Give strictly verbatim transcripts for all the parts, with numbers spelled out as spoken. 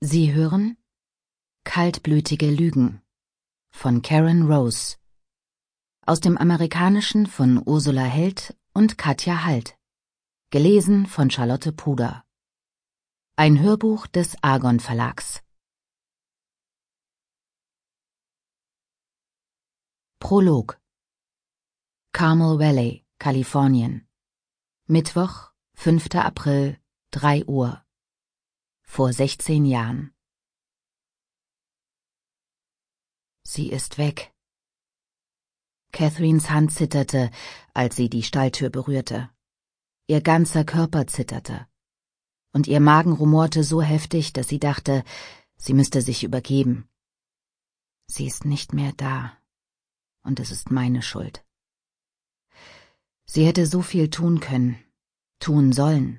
Sie hören Kaltblütige Lügen von Karen Rose aus dem Amerikanischen von Ursula Held und Katja Halt, gelesen von Charlotte Puder. Ein Hörbuch des Argon Verlags. Prolog. Carmel Valley, Kalifornien. Mittwoch, fünfter April, drei Uhr. Vor sechzehn Jahren. Sie ist weg. Catherines Hand zitterte, als sie die Stalltür berührte. Ihr ganzer Körper zitterte. Und ihr Magen rumorte so heftig, dass sie dachte, sie müsste sich übergeben. Sie ist nicht mehr da. Und es ist meine Schuld. Sie hätte so viel tun können, tun sollen.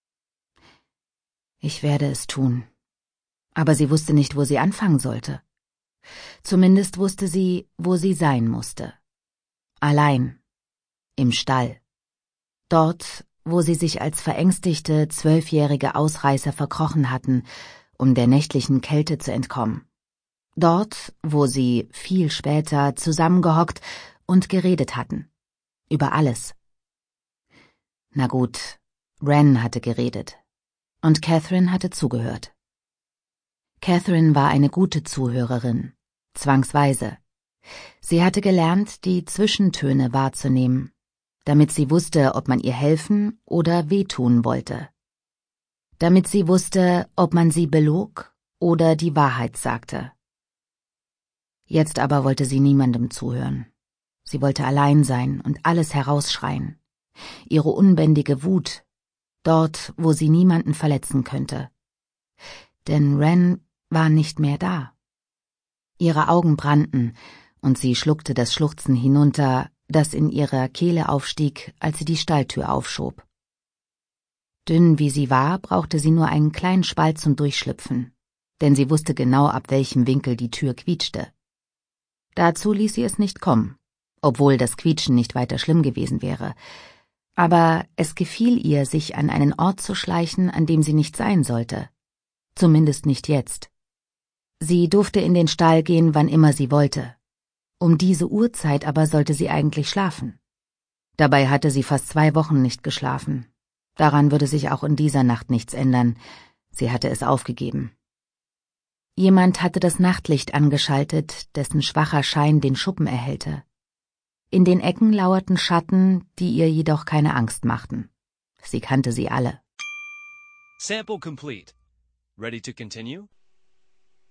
Ich werde es tun. Aber sie wusste nicht, wo sie anfangen sollte. Zumindest wusste sie, wo sie sein musste. Allein. Im Stall. Dort, wo sie sich als verängstigte, zwölfjährige Ausreißer verkrochen hatten, um der nächtlichen Kälte zu entkommen. Dort, wo sie, viel später, zusammengehockt und geredet hatten. Über alles. Na gut, Wren hatte geredet. Und Catherine hatte zugehört. Catherine war eine gute Zuhörerin, zwangsweise. Sie hatte gelernt, die Zwischentöne wahrzunehmen, damit sie wusste, ob man ihr helfen oder wehtun wollte. Damit sie wusste, ob man sie belog oder die Wahrheit sagte. Jetzt aber wollte sie niemandem zuhören. Sie wollte allein sein und alles herausschreien. Ihre unbändige Wut, dort, wo sie niemanden verletzen könnte. Denn Wren war nicht mehr da. Ihre Augen brannten, und sie schluckte das Schluchzen hinunter, das in ihrer Kehle aufstieg, als sie die Stalltür aufschob. Dünn wie sie war, brauchte sie nur einen kleinen Spalt zum Durchschlüpfen, denn sie wusste genau, ab welchem Winkel die Tür quietschte. Dazu ließ sie es nicht kommen, obwohl das Quietschen nicht weiter schlimm gewesen wäre. Aber es gefiel ihr, sich an einen Ort zu schleichen, an dem sie nicht sein sollte. Zumindest nicht jetzt. Sie durfte in den Stall gehen, wann immer sie wollte. Um diese Uhrzeit aber sollte sie eigentlich schlafen. Dabei hatte sie fast zwei Wochen nicht geschlafen. Daran würde sich auch in dieser Nacht nichts ändern. Sie hatte es aufgegeben. Jemand hatte das Nachtlicht angeschaltet, dessen schwacher Schein den Schuppen erhellte. In den Ecken lauerten Schatten, die ihr jedoch keine Angst machten. Sie kannte sie alle. Sample complete. Ready to continue?